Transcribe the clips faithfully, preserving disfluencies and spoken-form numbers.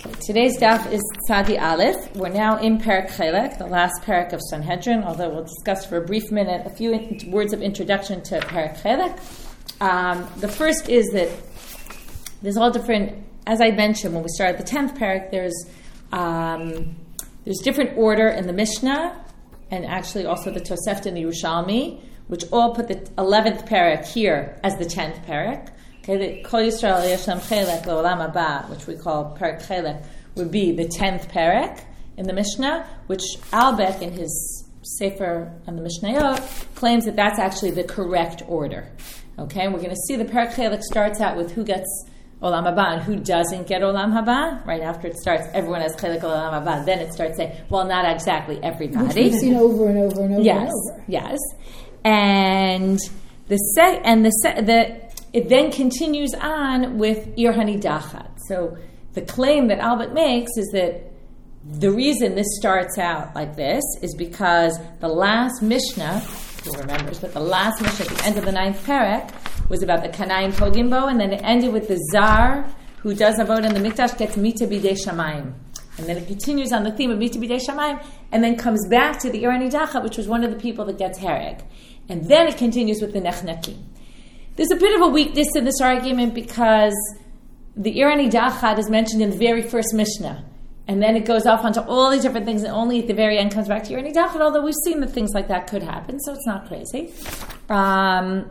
Today's daf is Tzadi Aleph. We're now in Perek Chelek, the last Perek of Sanhedrin, although we'll discuss for a brief minute a few in- words of introduction to Perek Chelek. Um, the first is that there's all different, as I mentioned when we started the tenth Perek, there's, um, there's different order in the Mishnah, and actually also the Tosefta and the Yerushalmi, which all put the eleventh Perek here as the tenth Perek. Okay, the Kol Yisrael Yeshem Chelek L'Olam Haba, which we call Perek Chelek, would be the tenth Perek in the Mishnah, which Albeck in his Sefer on the Mishnayot claims that that's actually the correct order. Okay, we're going to see the Perek Chelek starts out with who gets Olam Haba and who doesn't get Olam Haba. Right after it starts, everyone has Chelek Olam Haba. Then it starts saying, well, not exactly everybody. Which we've seen over and over and over yes, and over. Yes, and the sec and the se- the. It then continues on with Ir Hanidachat. So the claim that Albert makes is that the reason this starts out like this is because the last Mishnah, who remembers, but the last Mishnah at the end of the ninth Perek was about the Kanayim Pogimbo, and then it ended with the Zar who does Avodah in the Mikdash gets Mita Bidei Shamayim. And then it continues on the theme of Mita Bidei Shamayim, and then comes back to the Ir Hanidachat, which was one of the people that gets Hereg. And then it continues with the Nechnakim. There's a bit of a weakness in this argument because the Ir Hanidachat is mentioned in the very first Mishnah. And then it goes off onto all these different things and only at the very end comes back to Ir Hanidachat, although we've seen that things like that could happen, so it's not crazy. Um,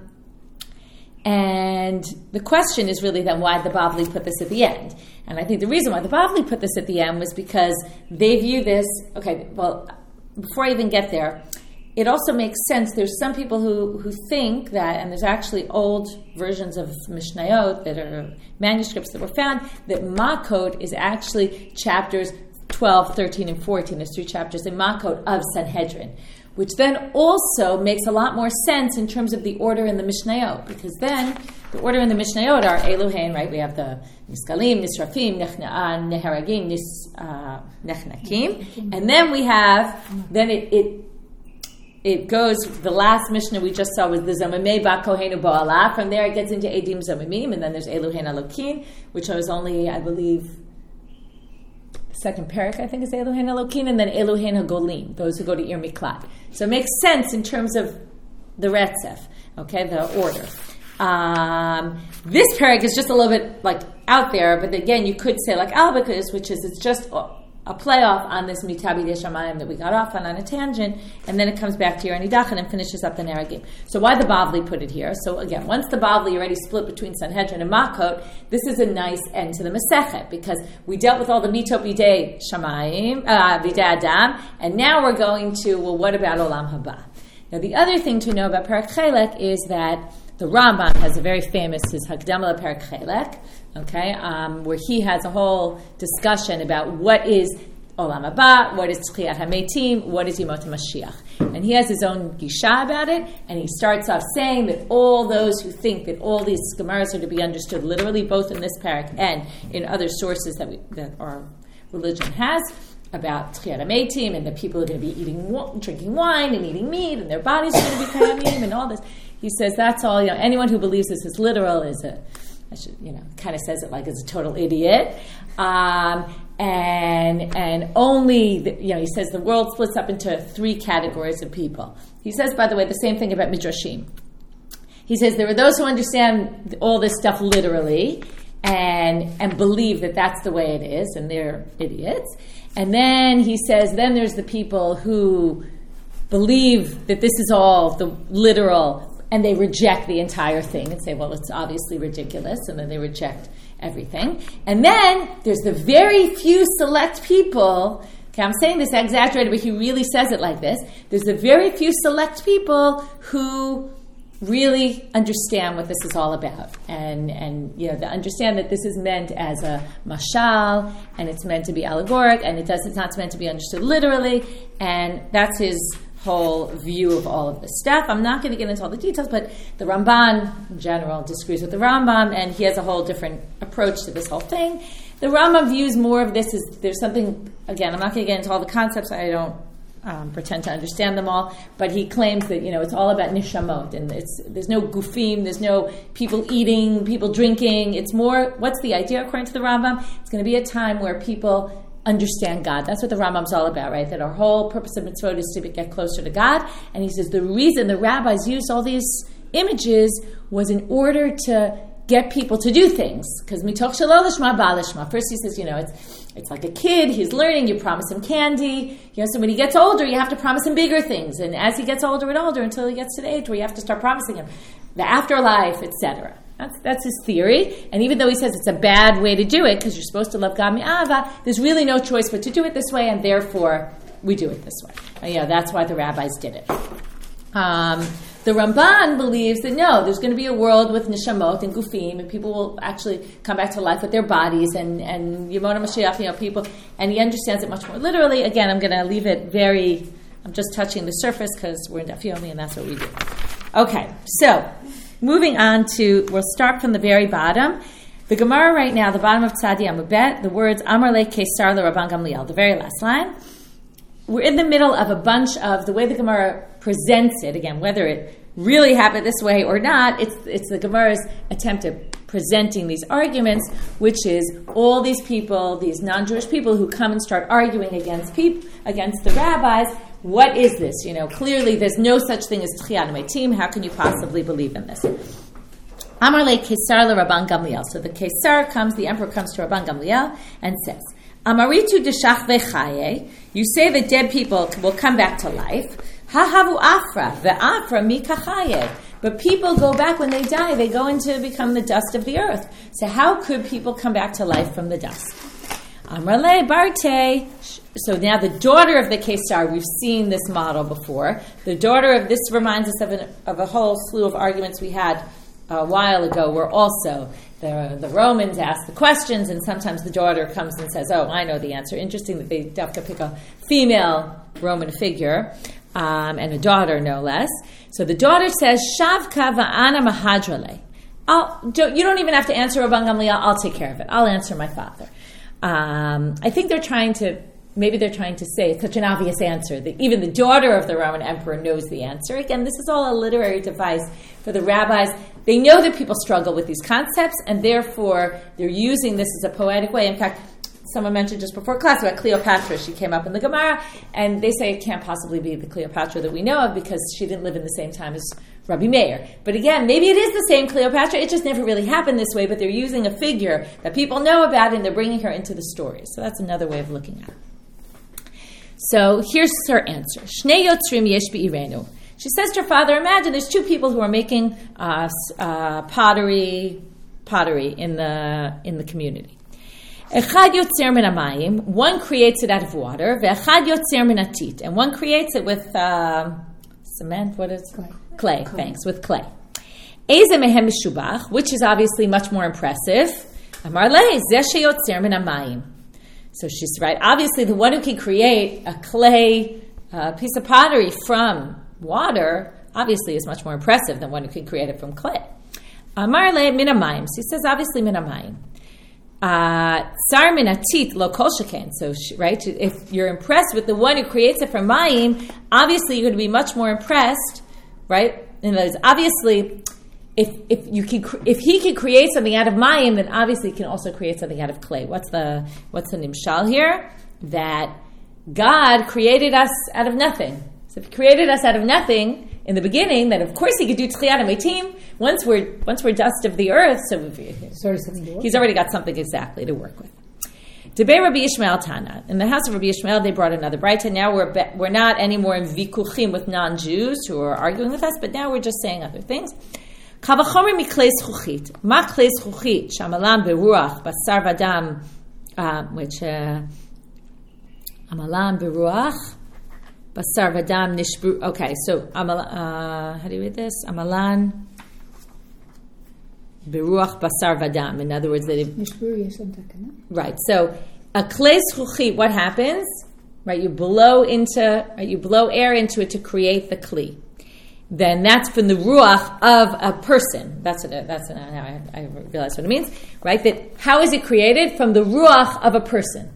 and the question is really then why the Bavli put this at the end. And I think the reason why the Bavli put this at the end was because they view this, okay, well, before I even get there, it also makes sense. There's some people who, who think that, and there's actually old versions of Mishnayot that are manuscripts that were found, that Makot is actually chapters twelve, thirteen, and fourteen. There's three chapters in Makot of Sanhedrin, which then also makes a lot more sense in terms of the order in the Mishnayot, because then the order in the Mishnayot are Eluhein, right? We have the Niskalim, Nisrafim, Neharagim, Nis, uh, Nechnakim, and then we have, then it, it It goes, the last Mishnah we just saw was the Zomimei Ba Kohenu Ba'ala. From there it gets into Edim Zomimim, and then there's Eluhen Elokin, which was only, I believe, the second parak, I think, is Eluhen Elokin, and then Eluhen HaGolim, those who go to Ir Miklat. So it makes sense in terms of the Retzef, okay, the order. Um, this parak is just a little bit, like, out there, but again, you could say, like Albicus, which is, it's just a playoff on this Mita Bidei Shamayim that we got off on on a tangent, and then it comes back to Ir Hanidachat and finishes up the Neragim. So why the Bavli put it here? So again, once the Bavli already split between Sanhedrin and Makot, this is a nice end to the Masechet, because we dealt with all the Mita Bidei Shamayim, uh, Bidei Adam, and now we're going to, well, what about Olam Haba? Now the other thing to know about Perek Chelek is that the Rambam has a very famous, his Hakdama Perek Chelek, okay, um, where he has a whole discussion about what is Olam Haba, what is Tchiyat HaMeitim, what is Yemot HaMashiach. And he has his own gisha about it, and he starts off saying that all those who think that all these Gemaras are to be understood literally, both in this parak and in other sources that we, that our religion has, about Tchiyat HaMeitim, and that people are going to be eating, drinking wine and eating meat, and their bodies are going to be Kayamim, and all this. He says that's all, you know, anyone who believes this is literal is a, I should, you know, kind of says it like it's a total idiot. Um, and and only, the, you know, he says the world splits up into three categories of people. He says, by the way, the same thing about Midrashim. He says there are those who understand all this stuff literally and and believe that that's the way it is, and they're idiots. And then he says, then there's the people who believe that this is all the literal, and they reject the entire thing and say, well, it's obviously ridiculous, and then they reject everything. And then there's the very few select people, okay, I'm saying this exaggerated, but he really says it like this, there's the very few select people who really understand what this is all about, and and you know, they understand that this is meant as a mashal, and it's meant to be allegoric, and it does it's not meant to be understood literally, and that's his whole view of all of this stuff. I'm not going to get into all the details, but the Ramban in general disagrees with the Rambam, and he has a whole different approach to this whole thing. The Rambam views more of this as there's something, again, I'm not going to get into all the concepts, I don't um, pretend to understand them all, but he claims that, you know, it's all about nishamot, and it's there's no gufim, there's no people eating, people drinking. It's more, what's the idea according to the Rambam? It's going to be a time where people understand God. That's what the Rambam's all about, right? That our whole purpose of mitzvot is to get closer to God. And he says the reason the rabbis used all these images was in order to get people to do things. Because mitoch shelo lishma ba lishma. First he says, you know, it's it's like a kid, he's learning, you promise him candy. You know, so when he gets older, you have to promise him bigger things. And as he gets older and older, until he gets to the age where you have to start promising him the afterlife, et cetera. That's, that's his theory. And even though he says it's a bad way to do it, because you're supposed to love God mi'ava, there's really no choice but to do it this way, and therefore we do it this way. And, yeah, that's why the rabbis did it. Um, the Ramban believes that no, there's going to be a world with nishamot and gufim, and people will actually come back to life with their bodies, and and Yemona Mashiach, you know, people, and he understands it much more literally. Again, I'm going to leave it very. I'm just touching the surface because we're in Daf Yomi, and that's what we do. Okay, so moving on to, we'll start from the very bottom. The Gemara right now, the bottom of Tzadi Amud, the words Amar le Kesar le Rabban Gamliel, the very last line. We're in the middle of a bunch of, the way the Gemara presents it, again, whether it really happened this way or not, it's it's the Gemara's attempt at presenting these arguments, which is all these people, these non-Jewish people who come and start arguing against peop, against the rabbis. What is this? You know, clearly there's no such thing as Tchiyat Metim. How can you possibly believe in this? Amar le Kesar le Rabban Gamliel. So the Kesar comes, the emperor comes to Rabban Gamliel and says, Amaritu deshach vechaye. You say that dead people will come back to life. Hahavu afra ve'afra mikachaye. But people go back when they die. They go into become the dust of the earth. So how could people come back to life from the dust? Amrale Barte. So now the daughter of the Kesar, we've seen this model before. The daughter of this reminds us of, an, of a whole slew of arguments we had a while ago, where also the the Romans ask the questions, and sometimes the daughter comes and says, "Oh, I know the answer." Interesting that they have to pick a female Roman figure um, and a daughter, no less. So the daughter says, "Shavka va'ana mahadrale." I'll, you don't even have to answer Rabban Gamliel. I'll take care of it. I'll answer my father. Um, I think they're trying to. Maybe they're trying to say it's such an obvious answer that even the daughter of the Roman emperor knows the answer. Again, this is all a literary device for the rabbis. They know that people struggle with these concepts, and therefore they're using this as a poetic way. In fact, someone mentioned just before class about Cleopatra. She came up in the Gemara, and they say it can't possibly be the Cleopatra that we know of because she didn't live in the same time as Rabbi Meir. But again, maybe it is the same Cleopatra. It just never really happened this way, but they're using a figure that people know about, and they're bringing her into the story. So that's another way of looking at it. So here's her answer. Shnei yotzrim yesh be'irenu. She says to her father, imagine there's two people who are making uh, uh, pottery pottery in the in the community. Echad yotzer min hamayim. One creates it out of water. Ve'echad yotzer min hatit. And one creates it with uh, cement. What is clay? Clay. clay. Thanks. With clay. Eze mehem mishubach, which is obviously much more impressive. Amar le zeh sheyotzer min hamayim. So she's right. Obviously, the one who can create a clay uh, piece of pottery from water, obviously, is much more impressive than one who can create it from clay. Amar le min hamayim. She says, obviously, min hamayim. Tsar min hatit lo kol sheken. So, she, right, if you're impressed with the one who creates it from mayim, obviously, you're going to be much more impressed, right? And there's obviously. If if you can if he can create something out of mayim, then obviously he can also create something out of clay. What's the what's the nimshal here? That God created us out of nothing. So if he created us out of nothing in the beginning, then of course he could do tchiyat metim. Once we're once we're dust of the earth, so Sorry, something to work he's already got something exactly to work with. Debei Rabbi Yishmael Tana. In the house of Rabbi Yishmael, they brought another brayta. Now we're be, we're not anymore in vikuchim with non-Jews who are arguing with us, but now we're just saying other things. Kavachomer miklei zchuchit. Ma klei zchuchit shamalan beruach basar vadam, which uh, amalan beruach basar vadam nishbru. Okay, so amal, uh, how do you read this? Amalan beruach basar vadam. In other words, that it, nishbru yeshem takana. Right. So a klei zchuchit. What happens? Right. You blow into. Right, you blow air into it to create the kli. Then that's from the ruach of a person. That's what. That's what, now I, I realize what it means, right? That how is it created? From the ruach of a person.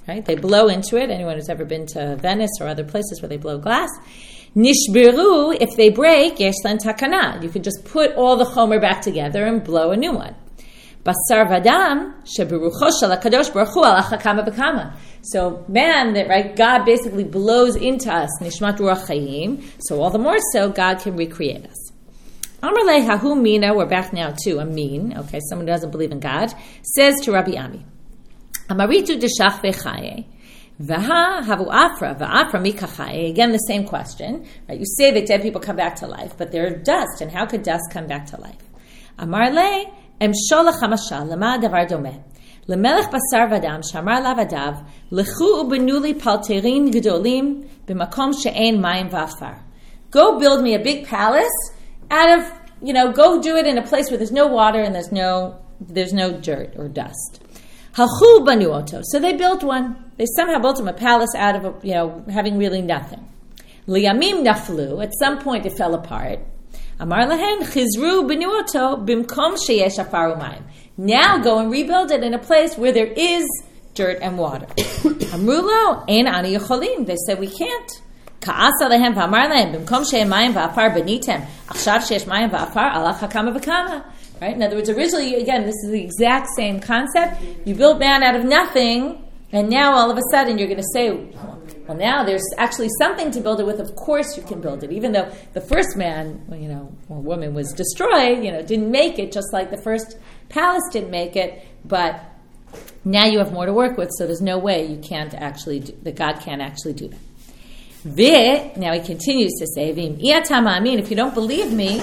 right? They blow into it. Anyone who's ever been to Venice or other places where they blow glass. Nishbiru, if they break, yesh lan takana. You can just put all the chomer back together and blow a new one. Basar vadam, sheberucho shel HaKadosh Baruch Hu ala chakama v'kama. So man, that right, God basically blows into us, nishmat ruach chayim, so all the more so, God can recreate us. Amar le hahu mina, we're back now to a mean, okay, someone who doesn't believe in God, says to Rabbi Ami, Amaritu deshach vechaye, Vaha havu afra, va'afra mikachaye. Again, the same question. Right? You say that dead people come back to life, but they're dust, and how could dust come back to life? Amar le, emsholach hamashal, lama davar domeh. Lemelech basar vadam, shamar lavadav, lechu ubenuli palterin gedolim, b'makom she'ein mayim va'afar. Go build me a big palace out of, you know, go do it in a place where there's no water and there's no, there's no dirt or dust. Halchu banu oto. So they built one. They somehow built him a palace out of, a, you know, having really nothing. Liyamim naflu. At some point it fell apart. Amar lahen chizru banu oto bimkom sheyesh afar umayim. Now go and rebuild it in a place where there is dirt and water. Amrulo ein ani yecholim. They said we can't. Ka'asa lehem v'amar lehem bimkom sheyesh mayim va'afar benitem achshav sheyesh mayim va'afar ala chakama v'kama. Right? In other words, originally, again, this is the exact same concept. You built man out of nothing, and now all of a sudden you're going to say, well, now there's actually something to build it with. Of course you can build it. Even though the first man, you know, or woman was destroyed, you know, didn't make it, just like the first palace didn't make it, but now you have more to work with, so there's no way you can't actually, do, that God can't actually do that. V'it, now he continues to say, V'im i'atama amin, if you don't believe me,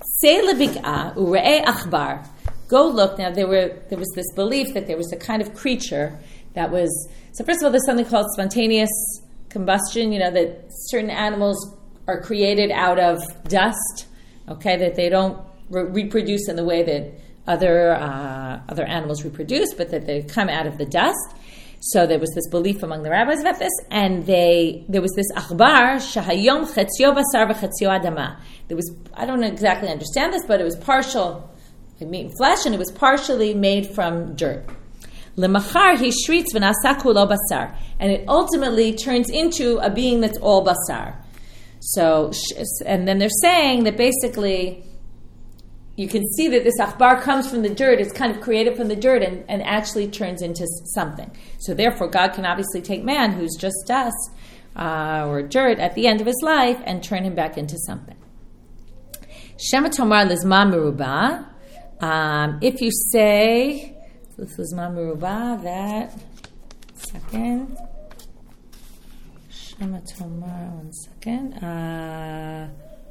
go look. Now there were there was this belief that there was a kind of creature that was, so first of all, there's something called spontaneous combustion, you know, that certain animals are created out of dust, okay, that they don't re- reproduce in the way that other uh, other animals reproduce, but that they come out of the dust. So there was this belief among the rabbis about this, and they there was this achbar shahayom chetzio basar v'chetzio adama. There was, I don't exactly understand this, but it was partial, like meat and flesh, and it was partially made from dirt. Lemachar he shritz v'nasa kulo basar, and it ultimately turns into a being that's all basar. So, and then they're saying that basically you can see that this achbar comes from the dirt, it's kind of created from the dirt and, and actually turns into something. So therefore God can obviously take man who's just dust uh, or dirt at the end of his life and turn him back into something. Shema tomar lizma meruba. Um, if you say, this is lizma meruba, that, second. Shema tomar, one second. Uh,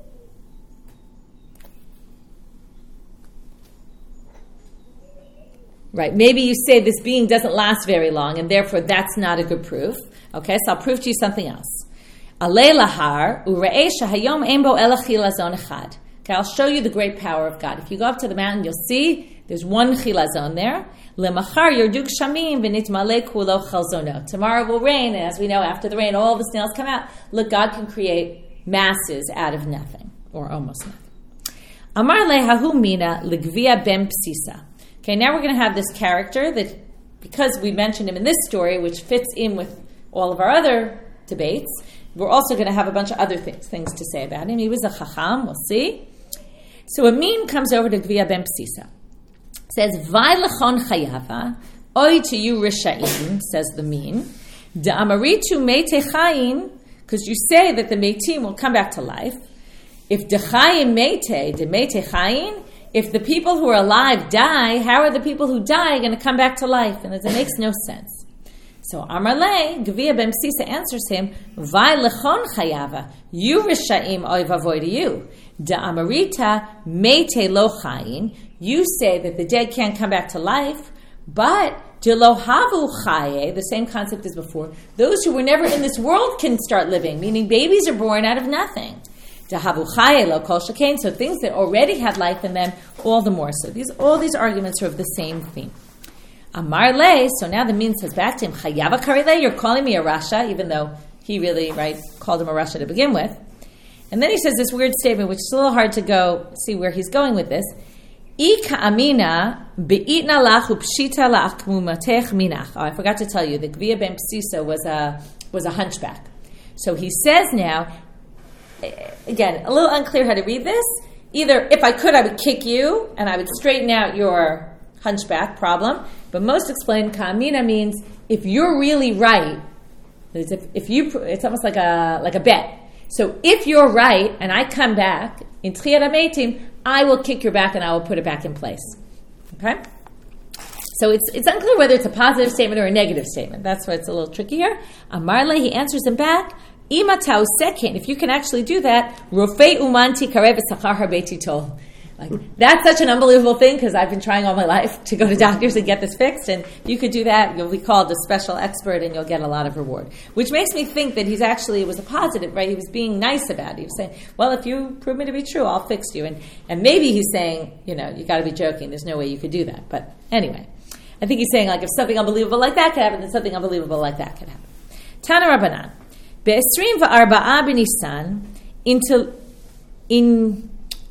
Right, maybe you say this being doesn't last very long, and therefore that's not a good proof. Okay, so I'll prove to you something else. Alei lahar u're'eh shahayom ein bo ela chilazon echad. Okay, I'll show you the great power of God. If you go up to the mountain, you'll see there's one chilazon there. Lemachar yorduk shamim v'nitmalei kulo chalzono. Tomorrow will rain, and as we know, after the rain, all the snails come out. Look, God can create masses out of nothing, or almost nothing. Amar lehahu mina legvia ben psisa. Okay, now we're going to have this character that, because we mentioned him in this story, which fits in with all of our other debates, we're also going to have a bunch of other things, things to say about him. He was a chacham, we'll see. So Amin comes over to Gvia ben Psisa. Says, Vai lechon chayava, oi to you risha'im, says the Min, da'amaritu meite chayin, because you say that the meitim will come back to life. If dechayim meite, de meite chayin, if the people who are alive die, how are the people who die going to come back to life? And it makes no sense. So Amar le, Gvia ben Psisa answers him, Vai lechon chayava, you risha'im oy vavoy to you. Da amarita meite lo chayin, you say that the dead can't come back to life, but de lo havu chaye, the same concept as before, those who were never in this world can start living, meaning babies are born out of nothing. So things that already had life in them, all the more so. These all these arguments are of the same theme. Amar le, so now the Min says back to him, Chayava karile, you're calling me a Rasha, even though he really, right, called him a Rasha to begin with. And then he says this weird statement, which is a little hard to go see where he's going with this. Ika amina beitna lachu pshita la'akmumatech minach. Oh, I forgot to tell you, the Gvia ben Psisa was a was a hunchback. So he says now, again, a little unclear how to read this. Either, if I could, I would kick you, and I would straighten out your hunchback problem. But most explain, ka'amina means, if you're really right, if, if you, it's almost like a like a bet. So if you're right, and I come back, in Tchiyat HaMeitim, I will kick your back and I will put it back in place. Okay? So it's it's unclear whether it's a positive statement or a negative statement. That's why it's a little tricky here. Amarle, he answers him back, Ima tau sekin, if you can actually do that, Rofei umanti karev esachar harbeti tol. Like, that's such an unbelievable thing, because I've been trying all my life to go to doctors and get this fixed, and if you could do that, you'll be called a special expert and you'll get a lot of reward. Which makes me think that he's actually, it was a positive, right? He was being nice about it. He was saying, well, if you prove me to be true, I'll fix you. And and maybe he's saying, you know, you got to be joking. There's no way you could do that. But anyway, I think he's saying, like, if something unbelievable like that could happen, then something unbelievable like that could happen. Tana Rabbanan. Be'esrim va'arba'a b'Nisan into in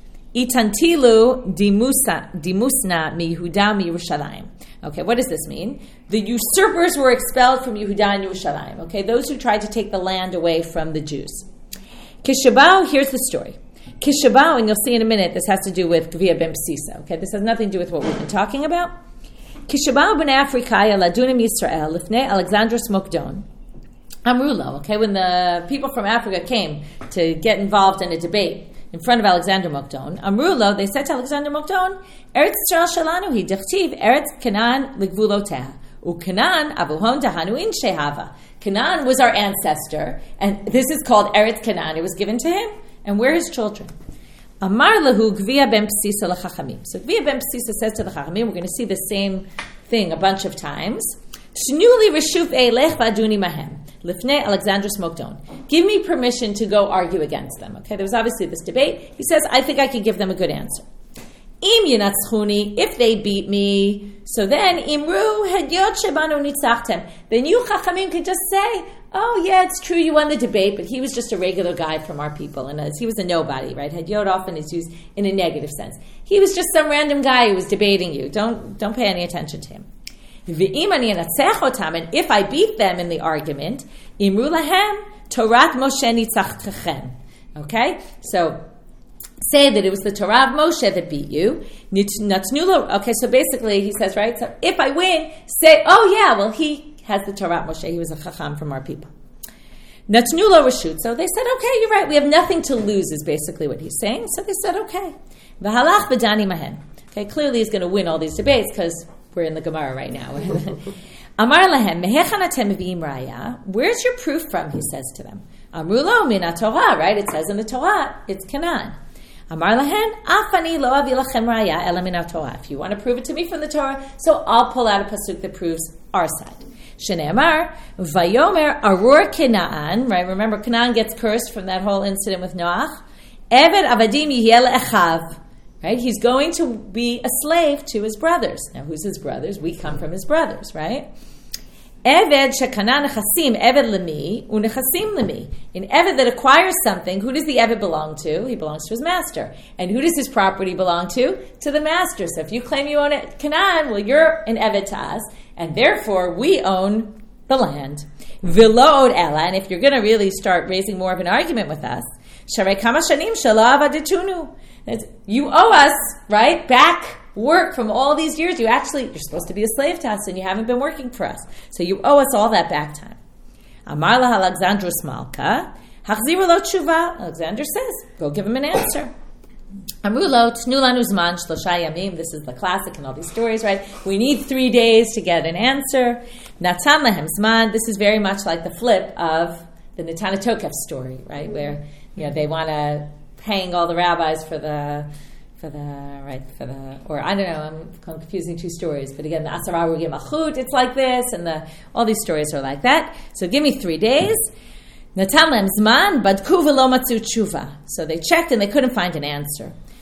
itantilu dimusa dimusna mi Yehuda mi Yerushalayim. Okay, what does this mean? The usurpers were expelled from Yehuda and Yerushalayim. Okay, those who tried to take the land away from the Jews. Kishabau, here's the story. Kishabau, and you'll see in a minute, this has to do with Gvia ben Psisa. Okay, this has nothing to do with what we've been talking about. Kishabau ben Afrikaya ladunim Yisrael lifnei Alexandros Mokdon. Amrulo, okay, when the people from Africa came to get involved in a debate in front of Alexander Mokdon, Amrulo, they said to Alexander Mokdon, Eretz Yisrael shalanu hi dichtiv Eretz Canaan ligvuloteha, u Canaan avuhon dahanu in shehava. Canaan was our ancestor, and this is called Eretz Canaan. It was given to him, and we're his children. Amar lahu Gvia ben Psisa lechachamim. So Gvia ben Psisa says to the Chachamim, we're going to see the same thing a bunch of times. Shnuli reshuf eilech v'aduni mahem. Lifnei Alexandros Mokdon. Give me permission to go argue against them. Okay, there was obviously this debate. He says, I think I can give them a good answer. Im yinatzchuni, if they beat me, so then imru hedyot shebanu nitzachtem. Then you Chachamim can just say, oh yeah, it's true you won the debate, but he was just a regular guy from our people, and as he was a nobody, right? Hedyot often is used in a negative sense. He was just some random guy who was debating you. Don't don't pay any attention to him. And if I beat them in the argument, imru lahem Torat Moshe nitzachtem. Okay, so say that it was the Torah of Moshe that beat you. Okay, so basically he says, right, so if I win, say, oh yeah, well he has the Torah of Moshe. He was a chacham from our people. Natnu lo reshut. So they said, okay, you're right. We have nothing to lose is basically what he's saying. So they said, okay. V'halach b'dani mahen. Okay, clearly he's going to win all these debates because we're in the Gemara right now. Amar lahem mehechan atem meviim raya. Where's your proof from? He says to them. Amru lo min haTorah. Right? It says in the Torah, it's Canaan. Amar lahen afani lo avi lachem raya ela min haTorah. If you want to prove it to me from the Torah, so I'll pull out a pasuk that proves our side. Shneimar vayomer arur Canaan. Right? Remember, Canaan gets cursed from that whole incident with Noach. Eved avadim yihiel echav. Right? He's going to be a slave to his brothers. Now, who's his brothers? We come from his brothers, right? Eved shekana nechasim, eved lemi, unechasim lemi. In eved that acquires something, who does the eved belong to? He belongs to his master. And who does his property belong to? To the master. So if you claim you own it, Canaan, well, you're an eved to us, and therefore we own the land. V'lo od ela, and if you're going to really start raising more of an argument with us, sharei kama shanim shelo avadetunu. You owe us, right, back work from all these years. You actually, you're supposed to be a slave to us and you haven't been working for us. So you owe us all that back time. Amar la Alexandros Malka, hachziru lo tshuva. Alexander says, go give him an answer. Amru lo tnu lanu zman shlosha yamim. This is the classic in all these stories, right? We need three days to get an answer. Natan lahem zman. This is very much like the flip of the Natan HaTokef story, right? Where, you know, they want to hang all the rabbis for the, for the, right, for the, or I don't know, I'm confusing two stories, but again, the Asara Rugim Achut, it's like this, and the, all these stories are like that. So give me three days. Natan lem zman, badku v'lo matzu tshuva. So they checked and they couldn't find an answer.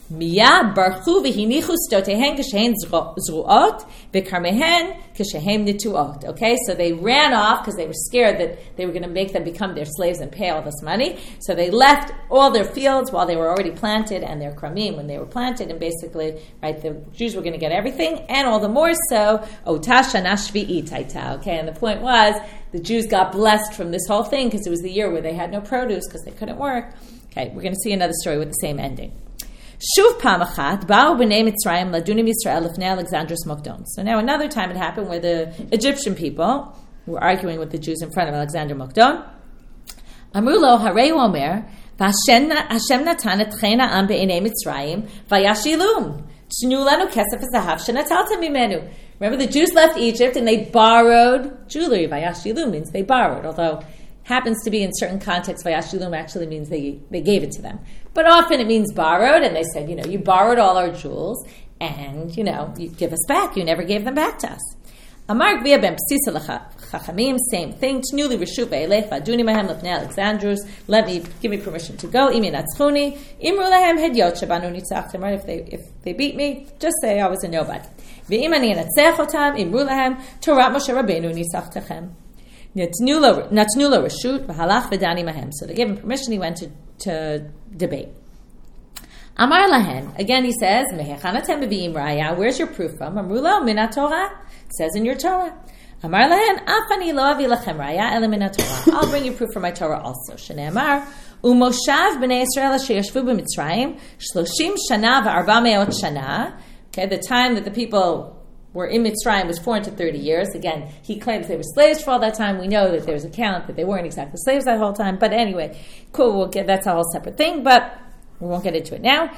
Miyad barchu v'hinichu stotehen k'shehen zruot v'karmehen k'shehem nituot. Okay, so they ran off because they were scared that they were going to make them become their slaves and pay all this money. So they left all their fields while they were already planted and their kramim when they were planted, and basically, right, the Jews were going to get everything, and all the more so, ota shana shvi'it haita. Okay, and the point was the Jews got blessed from this whole thing because it was the year where they had no produce because they couldn't work. Okay, we're going to see another story with the same ending. Shuv pam achat ba'u b'nei Mitzrayim ladunim Yisrael lifnei Alexandros Mokdon. So now another time it happened where the Egyptian people were arguing with the Jews in front of Alexander Mokdon. Amru lo harei omer v'Hashem natan et chen ha'am be'nei Mitzrayim v'yashilum tnu lanu kesef v'zahav shenataltem mimenu. Remember, the Jews left Egypt and they borrowed jewelry. V'yashilum means they borrowed, although happens to be in certain contexts, vayashilum actually means they they gave it to them. But often it means borrowed, and they said, you know, you borrowed all our jewels, and, you know, you give us back. You never gave them back to us. Amar gvia ben psisa l'chachamim, same thing. Tnuli reshuv ve'elech v'aduni mahem l'pnei Alexandrus. Let me, give me permission to go. Imi natzchuni. Imru lahem hedyot shabanu nitzachtem. Right, if they if they beat me, just say I was a nobody. Ve'im ani natzech otam. Imru lahem Torah Moshe Rabbeinu nitzachtem. Natnula reshut v'halach v'dani mahem. So they gave him permission. He went to, to debate. Amar lahen. Again, he says, Mehechanatem b'vi'im raya. Where's your proof from? Amrula minat Torah. It says in your Torah. Amar lahen. Afani lo avi lachem raya ele minat Torah. I'll bring you proof from my Torah also. Shnei amar umoshav b'nei Yisrael asher yashvu b'Mitzrayim shloshim shana v'arba me'ot shana. Okay, the time that the people were in Mitzrayim was four hundred thirty years. Again, he claims they were slaves for all that time. We know that there's a count that they weren't exactly slaves that whole time. But anyway, cool, we'll get, that's a whole separate thing, but we won't get into it now.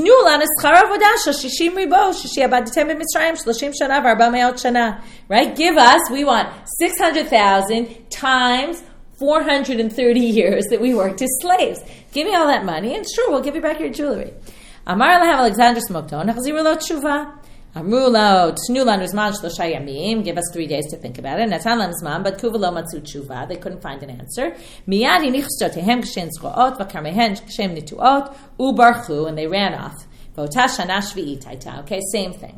Right? Give us, we want six hundred thousand times four hundred thirty years that we worked as slaves. Give me all that money, and sure, we'll give you back your jewelry. Amar lahem Alexander Smokdon, nachziru lo tshuva. Amru lo tnu lanu zman shlosha yamim. Give us three days to think about it. Natan lanu zman, but kuva lo matzu tshuva. They couldn't find an answer. Miyad hinichu stotehem kshen zroot v'karmehen kshem nituot ubarchu, and they ran off. V'ota shana shvi'it haita. Okay, same thing.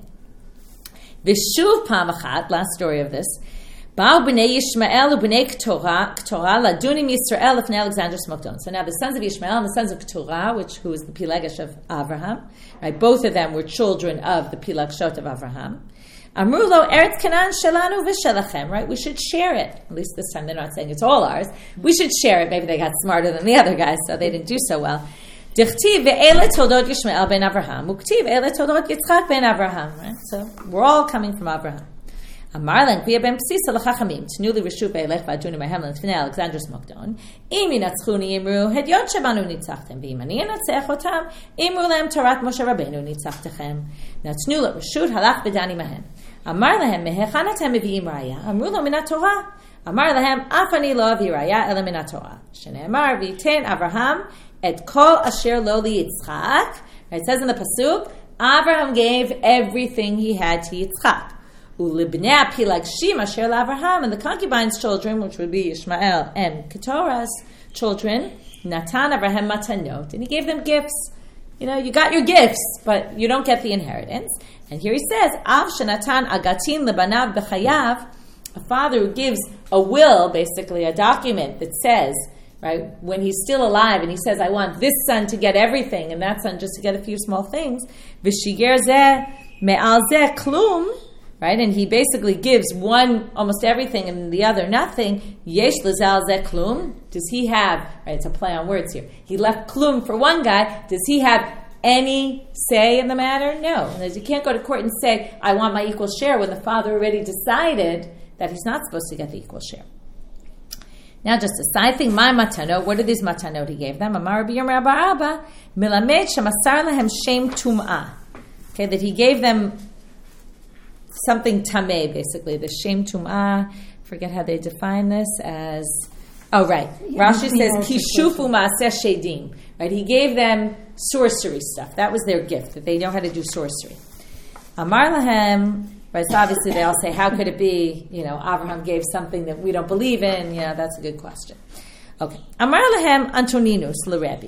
V'shuv pam achat. Last story of this. Ba'u b'nei Yishmael u'b'nei Keturah Keturah ladunim Yisrael lifnei Alexander Smokdon. So now the sons of Yishmael and the sons of Keturah, which who is the Pilegesh of Avraham, right? Both of them were children of the Pilagshot of Avraham. Amru lo Eretz Canaan shelanu v'shelachem. Right? We should share it. At least this time they're not saying it's all ours. We should share it. Maybe they got smarter than the other guys, so they didn't do so well. Dichtiv ve'ele toldot Yishmael ben Avraham. Uktiv ve'ele toldot Yitzchak ben Avraham. Right? So we're all coming from Avraham. Amar len gvia ben psisa l'chachamim tnuli reshuv ve'elech v'aduni mahem l'nefnei Alexander Smokdon imi natzchuni imru hedyot shabanu nitzachtem v'im ani natzech otam imru lehem Torat Moshe Rabbeinu nitzachtechem natnu lo reshut halach v'dani mahem Amar lehem mehechanatem mevi'im raya amru lo minat Torah Amar lehem afani lo avi raya ele minat Torah shene'amar v'yiten Avraham et kol asher lo liyitzchak. It says in the pasuk, Avraham gave everything he had to Yitzchak. Ulibnei Pilagshim asher l'Avraham, and the concubines' children, which would be Ishmael and Keturah's children, Natan Avraham matanot, and he gave them gifts. You know, you got your gifts, but you don't get the inheritance. And here he says, Av shenatan agatin lebanav b'chayav, a father who gives a will, basically a document that says, right, when he's still alive, and he says, I want this son to get everything, and that son just to get a few small things. V'shiger zeh me'al zeh klum. Right, and he basically gives one almost everything and the other nothing. Yesh l'zal zeh klum. Does he have? Right, it's a play on words here. He left klum for one guy. Does he have any say in the matter? No. You can't go to court and say, "I want my equal share," when the father already decided that he's not supposed to get the equal share. Now, just a side thing, my matanot. What are these matanot he gave them? Amar Rabbi Yirmiyah bar Abba milamed shemasar lahem shem tum'ah. Okay, that he gave them something tameh, basically, the shem tum'ah. Forget how they define this as. Oh, right. Yeah, Rashi says kishufu ma'aseh shedim. Right, he gave them sorcery stuff. That was their gift, that they know how to do sorcery. Amar lahem. Right, so obviously they all say, how could it be? You know, Avraham gave something that we don't believe in. You know, that's a good question. Okay. Amar lahem Antoninus l'Rebbe.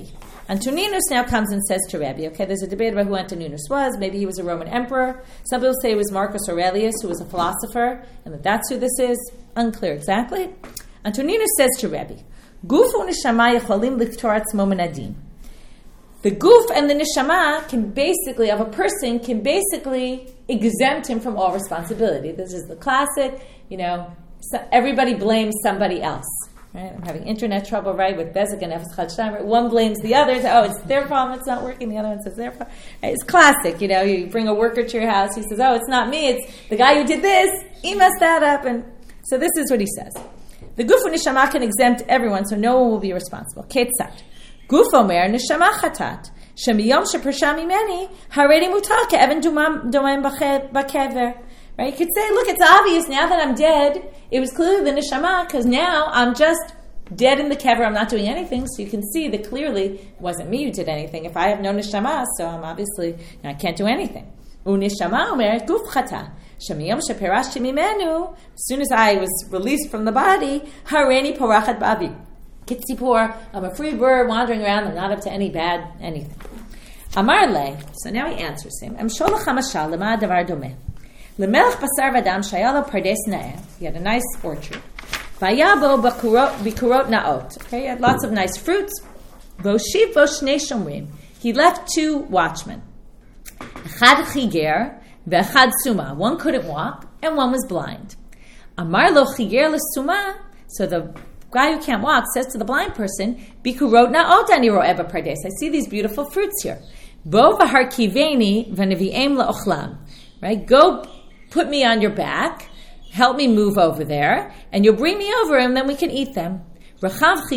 Antoninus now comes and says to Rebbe, okay, there's a debate about who Antoninus was. Maybe he was a Roman emperor. Some people say it was Marcus Aurelius, who was a philosopher, and that that's who this is. Unclear exactly. Antoninus says to Rebbe, Guf u'neshama yecholim liftor atzmo min hadin. The guf and the neshama can basically, of a person, can basically exempt him from all responsibility. This is the classic, you know, so everybody blames somebody else. Right? I'm having internet trouble, right, with Bezik and Efes Chadsheimer. One blames the other. Oh, it's their problem, it's not working. The other one says their problem. Right? It's classic, you know, you bring a worker to your house, he says, oh, it's not me, it's the guy who did this, he messed that up. And so this is what he says. The guf neshama can exempt everyone, so no one will be responsible. Ketzat. Guf omer neshama chatat. Shemiyom shepersha mimeni, haredi mutar ke'evan domem bakever. Right? You could say, look, it's obvious now that I'm dead. It was clearly the neshama, because now I'm just dead in the kever. I'm not doing anything. So you can see that clearly it wasn't me who did anything. If I have no neshama, so I'm obviously, I can't do anything. Uneshama omer guf chata. Shemiyom sheperashti mimenu. As soon as I was released from the body, hareni porachat ba'avi. Kitzipor, I'm a free bird wandering around. I'm not up to any bad anything. Amar le. So now he answers him. Am sholach hamashal lema davar domeh. Lemelech basar vadam shayalo pardes na'eh. He had a nice orchard. Vayabo bikurot naot. Okay, he had lots of nice fruits. Voshiv voshnei shomrim. He left two watchmen. Echad chiger ve'echad suma. One couldn't walk and one was blind. Amar lo chiger lesuma. So the guy who can't walk says to the blind person, bikurot naot ani ro'eh pardes. I see these beautiful fruits here. Bo v'har kiveni v'nevi'em la'ochlam. Right, go. Put me on your back, help me move over there, and you'll bring me over and then we can eat them. Okay,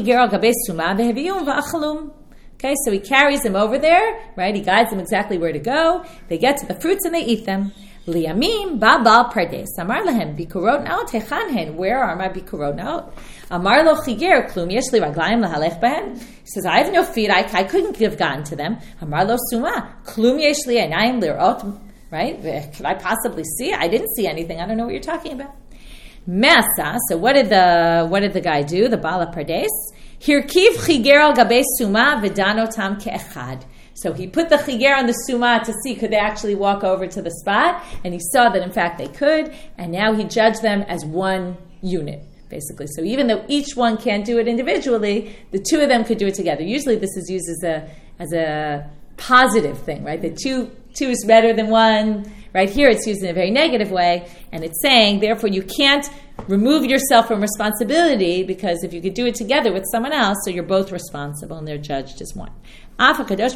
so he carries them over there, right? He guides them exactly where to go. They get to the fruits and they eat them. Liyamim babal pardes. Amar lahem bikurot naot hechanhen. Where are my bikurot naot? Amar lo chiger klum yesh li raglayim lahalech behem. He says, I have no feet. I, I couldn't have gotten to them. Amar lo suma klum yesh li einayim lirot. Right? Could I possibly see? I didn't see anything. I don't know what you're talking about. Mesa. So what did the what did the guy do? The Bala Pardes. Hirkiv chiger al gabe suma v'dano tam ke'echad. So he put the chiger on the suma to see could they actually walk over to the spot, and he saw that in fact they could, and now he judged them as one unit, basically. So even though each one can't do it individually, the two of them could do it together. Usually this is used as a as a positive thing, right? The two Two is better than one. Right here it's used in a very negative way, and it's saying, therefore, you can't remove yourself from responsibility, because if you could do it together with someone else, so you're both responsible and they're judged as one. It's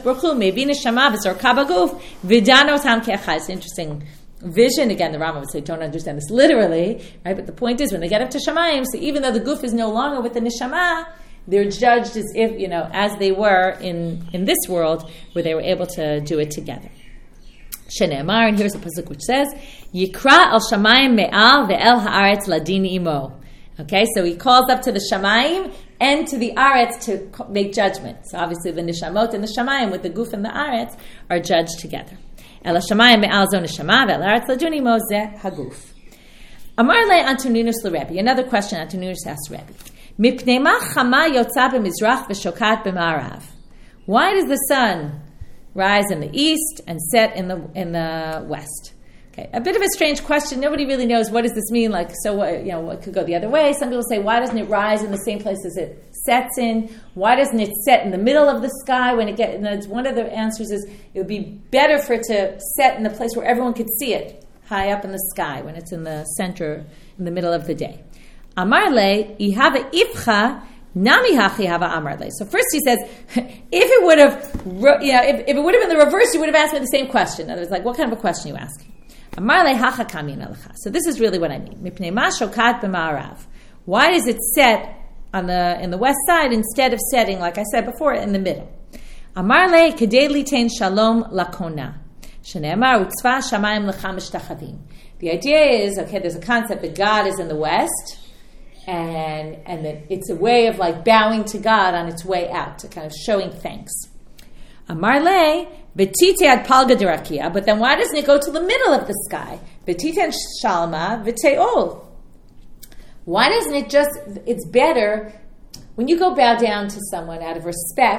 an interesting vision. Again, the Rambam would say, don't understand this literally, right? But the point is, when they get up to Shamayim, so even though the guf is no longer with the neshama, they're judged as if, you know, as they were in, in this world, where they were able to do it together. Shene'emar, and here's a pasuk which says, Yikra al shamayim me'al ve'el ha'aretz ladin imo. Okay, so he calls up to the shamayim and to the aretz to make judgment. So obviously the nishamot and the shamayim with the guf and the aretz are judged together. El shamayim me'al zo nishama ve'el ha'aretz ladin imo zeh haguf. Amar le Antoninus l'Rebbe. Another question Antoninus asked Rebbe. Mipnei ma chama yotza b'mizrach v'shokat b'ma'arav. Why does the sun rise in the east and set in the in the west? Okay, a bit of a strange question. Nobody really knows what does this mean. Like, so what? You know, what could go the other way? Some people say, why doesn't it rise in the same place as it sets in? Why doesn't it set in the middle of the sky when it gets? And that's one of the answers is it would be better for it to set in the place where everyone could see it, high up in the sky, when it's in the center, in the middle of the day. Amar le ihava ifcha. Nami hachi hava amar le. So first he says, if it would have, you know, if, if it would have been the reverse, you would have asked me the same question. In other words, like, what kind of a question are you asking? Amar le hacha kamin alacha. So this is really what I mean. Mipnei ma shokat b'ma'arav. Why does it set on the in the west side instead of setting, like I said before, in the middle? Amar le kedei litain shalom lakona. Shene'emar utzva shamayim lecha mishtachavim. The idea is, okay, there's a concept that God is in the west, and and that it's a way of like bowing to God on its way out, to kind of showing thanks. Amar le betite ad palga derakia, but then why doesn't it go to the middle of the sky? Betite and shalma v'teol. Why doesn't it just? It's better when you go bow down to someone out of respect.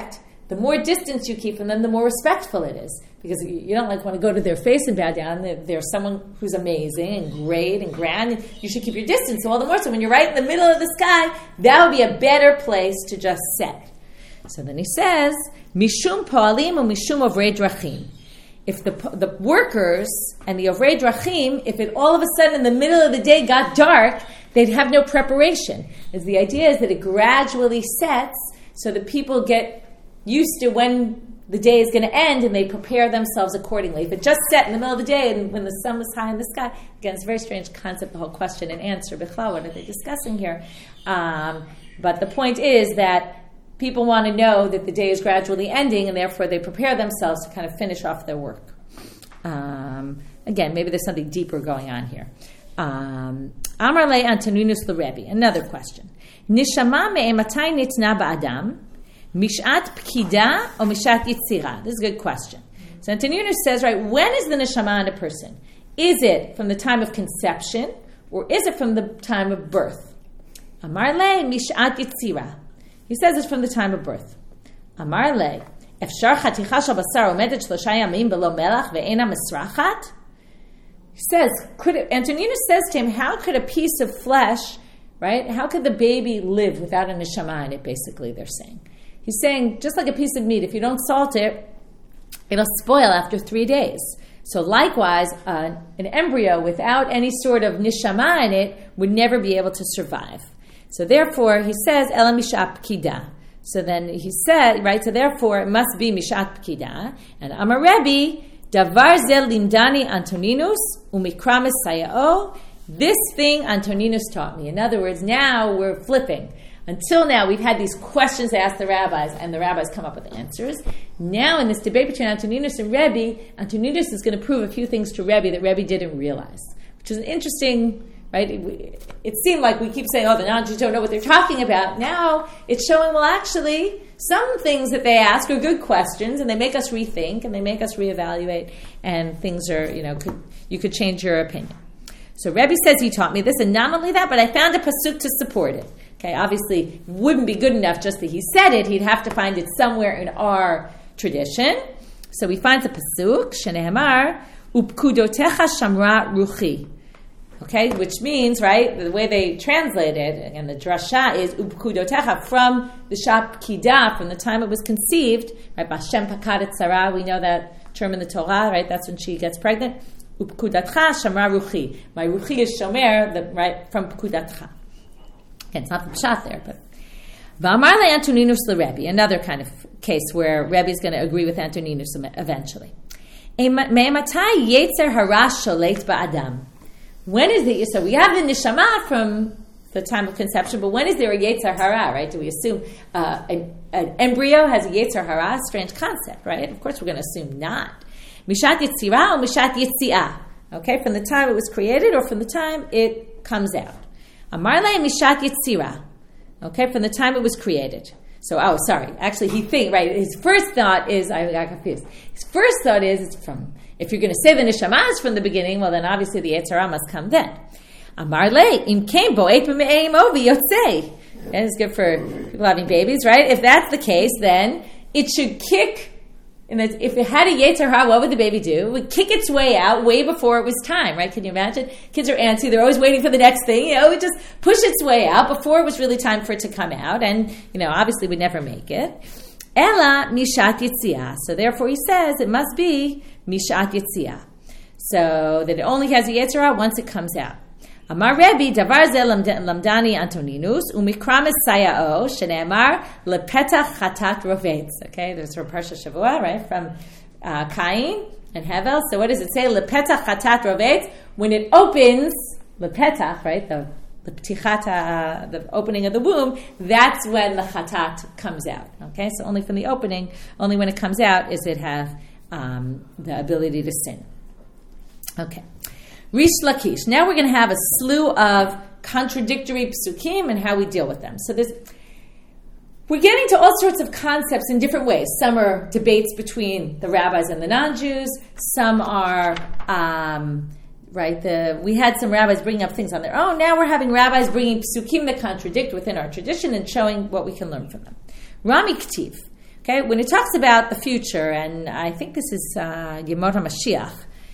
the more distance you keep from them, the more respectful it is. Because you don't like want to go to their face and bow down. There's someone who's amazing and great and grand. You should keep your distance. So all the more so when you're right in the middle of the sky, that would be a better place to just set. So then he says, Mishum Poalim or Mishum Ovrei Drachim. If the the workers and the Ovrei Drachim, if it all of a sudden in the middle of the day got dark, they'd have no preparation. As the idea is that it gradually sets so that people get used to when the day is going to end and they prepare themselves accordingly. If it just set in the middle of the day and when the sun was high in the sky, again, it's a very strange concept, the whole question and answer. Bichlal, what are they discussing here? Um, but the point is that people want to know that the day is gradually ending and therefore they prepare themselves to kind of finish off their work. Um, again, maybe there's something deeper going on here. Um, Amar le Antoninus l'Rebbe. Another question. Nishama me'ematai nitna ba'adam mishat pkida or mishat yitzira? This is a good question. So Antoninus says, right, when is the neshama in a person? Is it from the time of conception or is it from the time of birth? Amar le mishat yitzira. He says it's from the time of birth. Amar le efshar chaticha shel basar omedet shlosha yamim belo melach ve'ena misrachat. He says, could it, Antoninus says to him, how could a piece of flesh, right, how could the baby live without a neshama in it, basically, they're saying. He's saying, just like a piece of meat, if you don't salt it, it'll spoil after three days. So likewise, uh, an embryo without any sort of neshama in it would never be able to survive. So therefore, he says, Ela mishat pkida. So then he said, right, so therefore, it must be mishat pkida. And Amar Rebbe, Davar zel limdani Antoninus umikra mesayao. This thing Antoninus taught me. In other words, now we're flipping. Until now, we've had these questions asked the rabbis, and the rabbis come up with answers. Now, in this debate between Antoninus and Rebbe, Antoninus is going to prove a few things to Rebbe that Rebbe didn't realize, which is an interesting, right? It, it seemed like we keep saying, oh, the non-Jews don't know what they're talking about. Now, it's showing, well, actually, some things that they ask are good questions, and they make us rethink, and they make us reevaluate, and things are, you know, could, you could change your opinion. So Rebbe says he taught me this, and not only that, but I found a pasuk to support it. Okay, obviously, it wouldn't be good enough just that he said it. He'd have to find it somewhere in our tradition. So he finds a pasuk, Shenehemar, Upkudotecha Shamra Ruchi. Okay, which means, right, the way they translate it, and the drasha is Upkudotecha, from the Shap Kida, from the time it was conceived, right, Bashem Pakadet Sarah, we know that term in the Torah, right, that's when she gets pregnant. Upkudatcha Shamra Ruchi. My Ruchi is Shomer, the, right, from Pkudatcha. Again, it's not the pshat there, but V'amar le Antoninus le Rebbe, another kind of case where Rebbe is going to agree with Antoninus eventually. Me'ematai yetzer hara sholet ba'adam. When is the so we have the neshama from the time of conception, but when is there a yetzer hara? Right? Do we assume uh, an, an embryo has a yetzer hara? Strange concept, right? Of course, we're going to assume not. Mishat yitzira or mishat yitziah? Okay, from the time it was created or from the time it comes out. Amar le mishat yitzira. Okay, from the time it was created. So, oh, sorry. Actually, he think right. His first thought is I got confused. His first thought is it's from. If you're going to say the neshama is from the beginning, well, then obviously the yetzer hara must come then. Amar le im kein bo'et b'me'eim ovi yotzei. That is good for people having babies, right? If that's the case, then it should kick. And if it had a yetzer hara, what would the baby do? It would kick its way out way before it was time, right? Can you imagine? Kids are antsy. They're always waiting for the next thing. You know, it would just push its way out before it was really time for it to come out. And, you know, obviously would never make it. Ela mishat yitziah. So therefore he says it must be mishat yitziah. So that it only has a yetzer hara once it comes out. Amar Rebbe, davar ze lamdani Antoninus, umikra mesayao, shene'emar lepetach chatat rovetz. Okay, there's from Parsha Shavua, right, from uh, Cain and Hevel. So what does it say? Lepetach chatat rovetz. When it opens, lepetach, right, the the ptichata, the opening of the womb, that's when the chatat comes out. Okay, so only from the opening, only when it comes out is it have um, the ability to sin. Okay. Rish Lakish. Now we're going to have a slew of contradictory psukim and how we deal with them. So there's, we're getting to all sorts of concepts in different ways. Some are debates between the rabbis and the non-Jews. Some are, um, right, the we had some rabbis bringing up things on their own. Now we're having rabbis bringing psukim that contradict within our tradition and showing what we can learn from them. Rami K'tiv. Okay, when it talks about the future, and I think this is uh, Yemot HaMashiach.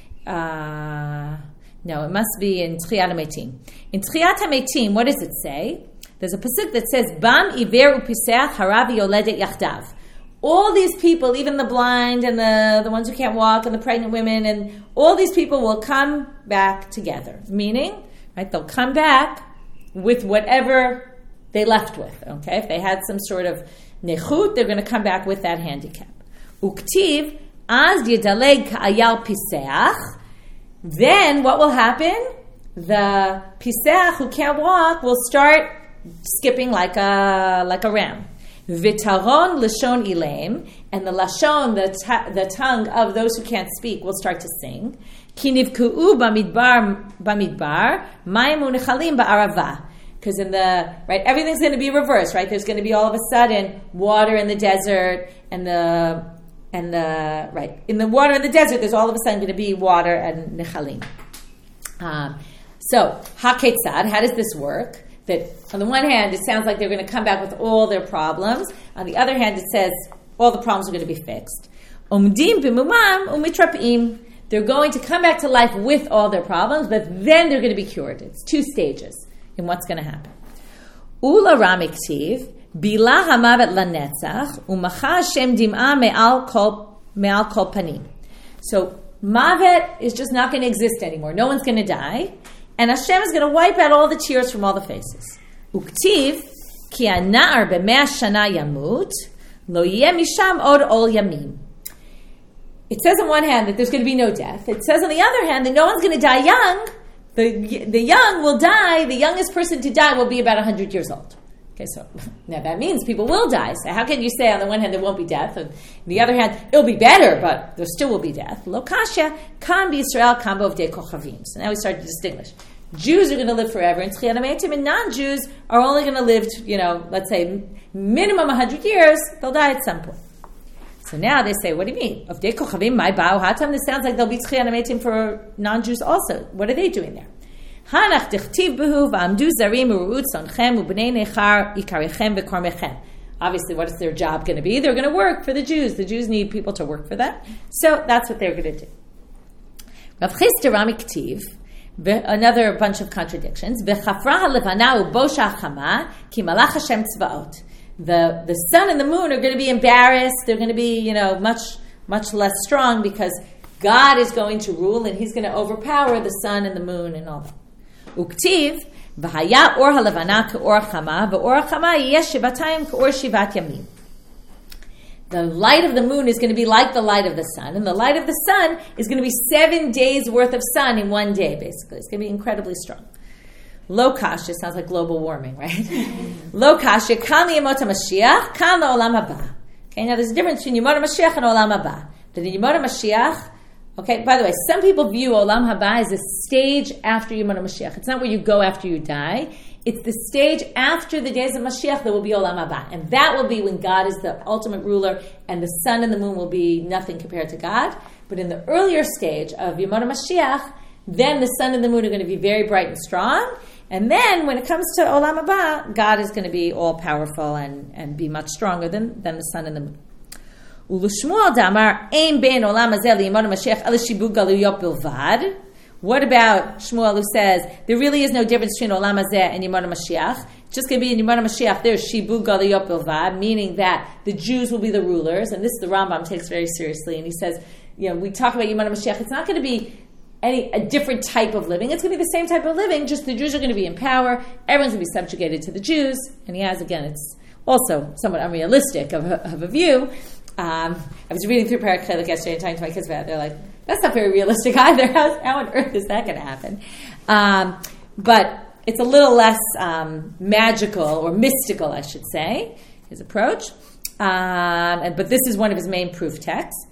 Uh, no, it must be in Tchiyat HaMetim. In Tchiyat HaMetim, what does it say? There's a pasuk that says, "Bam iver upiseach harav yoledet yachdav." All these people, even the blind and the, the ones who can't walk and the pregnant women, and all these people will come back together. Meaning, right, they'll come back with whatever they left with. Okay, if they had some sort of nechut, they're going to come back with that handicap. Uktiv az yedaleg ka'ayal piseach. Then what will happen? The piseach who can't walk will start skipping like a like a ram. Vitaron lashon ilaim, and the lashon, the ta- the tongue of those who can't speak, will start to sing. Ki nivku'u bamidbar bamidbar mayim unechalim ba'arava. Because in the right, everything's going to be reversed. Right, there's going to be all of a sudden water in the desert, and the and the right in the water in the desert. There's all of a sudden going to be water and nechalim. Um, so haketzad, how does this work? That on the one hand, it sounds like they're going to come back with all their problems. On the other hand, it says all the problems are going to be fixed. Umdim b'mumam umitrapim. They're going to come back to life with all their problems, but then they're going to be cured. It's two stages in what's going to happen. Ula ramiktiv bilah hamavet lanetzach umacha Hashem dim'a me'al kol me'al kol panim. So mavet is just not going to exist anymore. No one's going to die. And Hashem is going to wipe out all the tears from all the faces. Uktiv ki anar b'mea shana yamut lo yeh misham od ol yamim. It says on one hand that there's going to be no death. It says on the other hand that no one's going to die young. The, the young will die. The youngest person to die will be about one hundred years old. Okay, so now that means people will die. So how can you say on the one hand there won't be death, and on the other hand it'll be better, but there still will be death? Lo kasha kan b'Yisrael kan b'ovdei kochavim. So now we start to distinguish. Jews are going to live forever, and Tchiyat HaMetim, and non-Jews are only going to live, you know, let's say minimum one hundred years. They'll die at some point. So now they say, what do you mean? Ovdei kochavim, my ba'u hatam. This sounds like there'll be Tchiyat HaMetim for non-Jews also. What are they doing there? Hanach dichtiv behu v'amdu zarim u'ru'ut sonchem u'bnei nechar ikarechem v'kormechem. Obviously, what is their job going to be? They're going to work for the Jews. The Jews need people to work for them. So that's what they're going to do. Rav Chisda Ramiktiv, another bunch of contradictions. V'chafra ha'levana u'bosha ha'chama ki malach Hashem tzvaot. The the sun and the moon are going to be embarrassed. They're going to be, you know, much much less strong because God is going to rule and He's going to overpower the sun and the moon and all that. Uktiv v'haya or halevana k'or chama v'or chama yesh shivatayim k'or shivat yamim. The light of the moon is going to be like the light of the sun, and the light of the sun is going to be seven days worth of sun in one day. Basically, it's going to be incredibly strong. Lo kasha sounds like global warming, right? Lo kasha kan liyemot HaMashiach kan la'olam haba. Okay, now there's a difference between Yemot HaMashiach and Olam Haba. But in Yemot HaMashiach, okay, by the way, some people view Olam Haba as a stage after Yemot HaMashiach. It's not where you go after you die. It's the stage after the days of Mashiach that will be Olam Haba. And that will be when God is the ultimate ruler and the sun and the moon will be nothing compared to God. But in the earlier stage of Yemot HaMashiach, then the sun and the moon are going to be very bright and strong. And then when it comes to Olam Haba, God is going to be all powerful and, and be much stronger than, than the sun and the moon. Ulishmuel damar ein ben olam hazeh liyemot HaMashiach el shibud galuyot bilvad. What about Shmuel who says there really is no difference between Olam Hazeh and Yemot HaMashiach? It's just going to be in Yemot HaMashiach there's shibud galuyot bilvad, meaning that the Jews will be the rulers, and this the Rambam takes very seriously, and he says, you know, we talk about Yemot HaMashiach, it's not going to be any a different type of living. It's going to be the same type of living, just the Jews are going to be in power, everyone's going to be subjugated to the Jews, and he has, again, it's also somewhat unrealistic of a, of a view. Um, I was reading through Perek Chelek yesterday and talking to my kids about it. They're like, that's not very realistic either. How, how on earth is that going to happen? Um, but it's a little less um, magical or mystical, I should say, his approach. Um, and, but this is one of his main proof texts.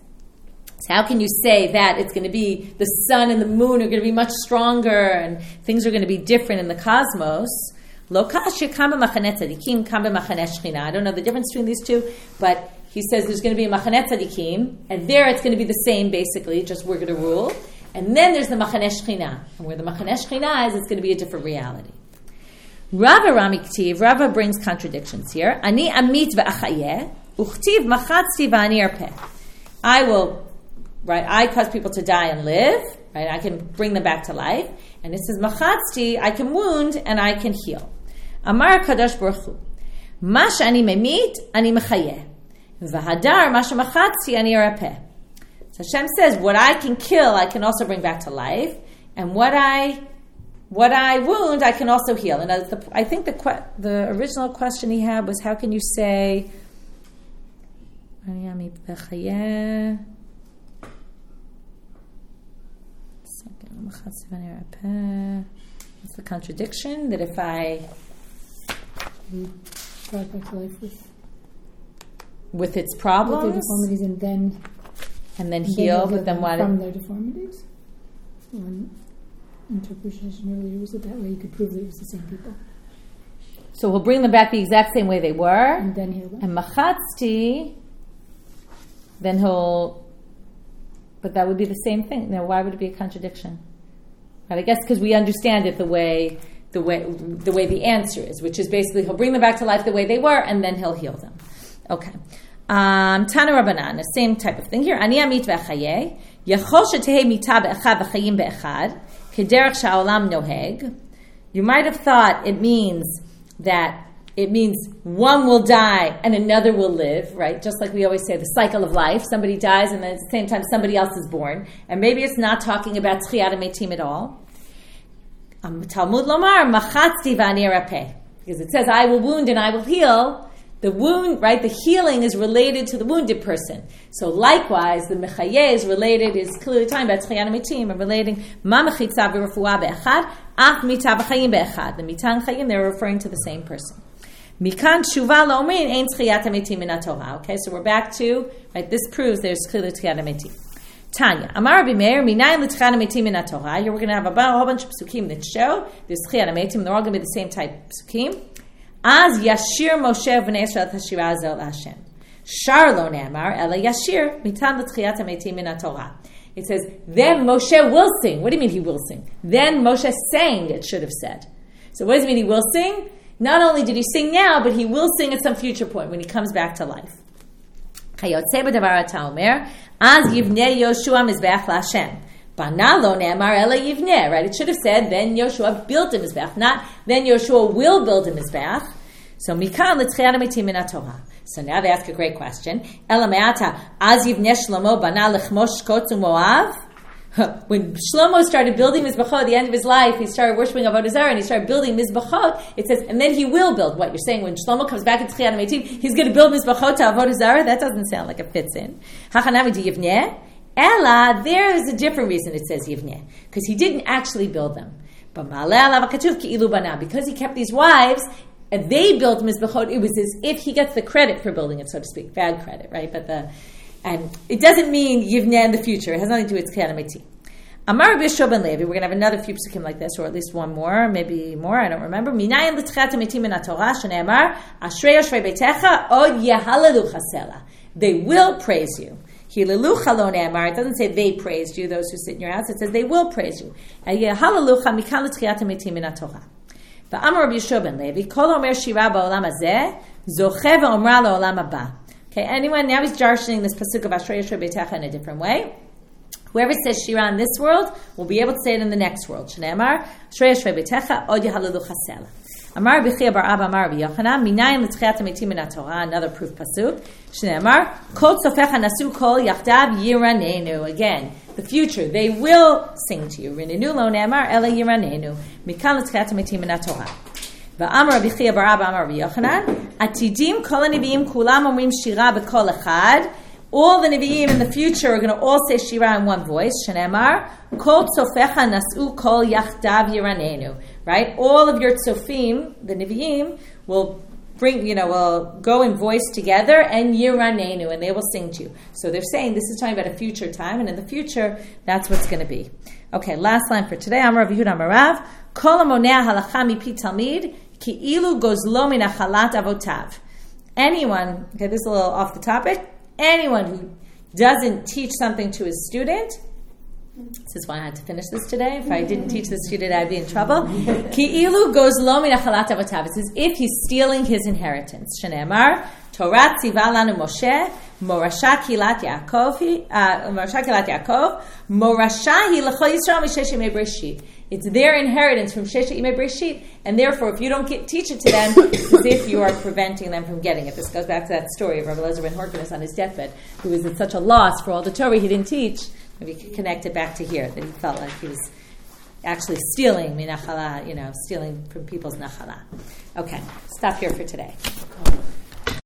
So how can you say that it's going to be the sun and the moon are going to be much stronger and things are going to be different in the cosmos? Lo kasha kam b'machane tzadikim, kam b'machane shechina. I don't know the difference between these two, but he says there's going to be a Machaneh Tzadikim, and there it's going to be the same, basically, just we're going to rule. And then there's the Machaneh Shechina. And where the Machaneh Shechina is, it's going to be a different reality. Rava Ramiktiv, Rava brings contradictions here. Ani amit ve'achayeh, Uchtiv machatzti v'ani arpeh. I will, right, I cause people to die and live, right, I can bring them back to life. And it says, machatzti, I can wound and I can heal. Amar Kadosh Baruch Hu, ma she'ani memit, ani mechayeh. V'hadar, ma she'machatzti, ani arpeh. So Hashem says, what I can kill, I can also bring back to life. And what I what I wound, I can also heal. And the, I think the que- the original question he had was, how can you say, what's the contradiction? That if I brought back to life with, with its problems, with their deformities, and then and then heal, but then what? From their deformities. One interpretation earlier was that that way you could prove that it was the same people. So we'll bring them back the exact same way they were, and then heal them. And machatzti, then he'll, but that would be the same thing. Now, why would it be a contradiction? But I guess because we understand it the way the way the way the answer is, which is basically he'll bring them back to life the way they were, and then he'll heal them. Okay. Um, Tana Rabbanan, the same type of thing here. Ani amit ve'achayeh, yachol shetehei mita be'echad v'chayim be'echad, kederech sha'olam noheg. You might have thought it means that it means one will die and another will live, right? Just like we always say, the cycle of life. Somebody dies and then at the same time somebody else is born. And maybe it's not talking about tchiyat hametim at all. Um, Talmud lomar, machatzti v'ani arpeh. Because it says, I will wound and I will heal. The wound, right, the healing is related to the wounded person. So likewise, the mechayeh is related, is clearly talking about tchiyat hametim, and relating ma mechitza v'refuah be'echad, ach mita v'chayim be'echad. The mita and chayim, they're referring to the same person. Mikan tshuva lo'omin ein tchiyat hametim min haTorah. Okay, so we're back to, right, this proves there's clearly tchiyat hametim. Tanya, Amar Rabbi Meir, minayin l'tchiyat hametim min haTorah. Here we're going to have a whole bunch of psukim that show there's tchiyat hametim, they're all going to be the same type of psukim. Az yashir Moshe v'nei Yisrael hashira hazel Hashem. Shar lo ne'amar ela yashir mitan l'tchiyat hametim min haTorah. It says, then Moshe will sing. What do you mean he will sing? Then Moshe sang, it should have said. So what does it mean he will sing? Not only did he sing now, but he will sing at some future point when he comes back to life. Chayotzeh b'davar ata omer, az yivneh Yoshua mizbeach la'Hashem. Bana lo ne'amar ela yivneh. Right? It should have said, then Yoshua built a mizbeach, not then Yoshua will build a mizbeach. So mikan l'tchiyat hametim min haTorah. So now they ask a great question. Ela me'ata, az yivneh Shlomo bana l'chmosh shkot u'moav. When Shlomo started building Mizbachot at the end of his life, he started worshiping Avodah Zarah and he started building Mizbachot. It says, and then he will build. What you're saying, when Shlomo comes back into Tchiyat hametim, he's going to build Mizbachot to Avodah Zarah? That doesn't sound like it fits in. Hachanami di Yivneh. Ella, there is a different reason it says Yivneh. Because he didn't actually build them. But because he kept these wives, and they built Mizbachot, it was as if he gets the credit for building it, so to speak. Bad credit, right? But the... And it doesn't mean Yivneh in the future. It has nothing to do with Tchiyat hametim. Amar Rabbi Yeshua ben Levi. We're going to have another few psukim like this, or at least one more, maybe more. I don't remember. Minayin l'tchiyat hametim min haTorah shene'amar Ashrei Yoshvei beitecha od yehalalu chasela. They will praise you. Hilalucha lo ne'amar. It doesn't say they praised you. Those who sit in your house. It says they will praise you. Yehalalucha mikan l'tchiyat hametim min haTorah. V'amar Rabbi Yeshua ben Levi. Kol omer shira ba'olam hazeh zocheh v'omra la'olam haba. Okay, anyone, now he's darshaning this pasuk of Ashrei Yoshvei beitecha in a different way. Whoever says shira in this world will be able to say it in the next world. Shneimar, Ashrei Yoshvei beitecha od yehalalu chasela. Amar Rabbi Chia bar Abba Amar Rabbi Yochanan, minayin l'tchiyat hametim min haTorah, another proof pasuk. Shneimar, kol tzofecha nasu kol yachdav yiranenu. Again, the future, they will sing to you. Rinenu lo ne'amar ela yiranenu. Mikan l'tchiyat hametim min haTorah. V'amar Rabbi Chia bar Abba Amar Rabbi Yochanan, atidim kol ha'neviim kulam omrim shira b'kol echad. All the Nevi'im in the future are going to all say Shira in one voice. Shenemar, Kol Tzofecha Nasu Kol Yachdav Yiranenu. Right? All of your Tzofim, the Nevi'im, will bring, you know, will go in voice together and Yiranenu, and they will sing to you. So they're saying this is talking about a future time, and in the future, that's what's going to be. Okay, last line for today. Amar Rav Yehuda Amarav, Kol Amonea Halacha Mipi Talmid, Ki Ilu Gozlo Min Achalat Avotav. Anyone, okay, this is a little off the topic, anyone who doesn't teach something to his student, this is why I had to finish this today. If I didn't teach the student, I'd be in trouble. Ki'ilu goes lo min achalat avotav. It's as if he's stealing his inheritance. Shenemar, Torah tziva lanu Moshe, morasha kilat Yaakov, uh, morasha kilat Yaakov, morasha hi l'chol Yisrael mishesh yimei Breshit. It's their inheritance from Sheshet Yimei Breshit, and therefore, if you don't get, teach it to them, it's as if you are preventing them from getting it. This goes back to that story of Rabbi Elazar ben Horkinus on his deathbed, who was at such a loss for all the Torah he didn't teach. Maybe we could connect it back to here, that he felt like he was actually stealing minachala, you know, stealing from people's nachala. Okay, stop here for today.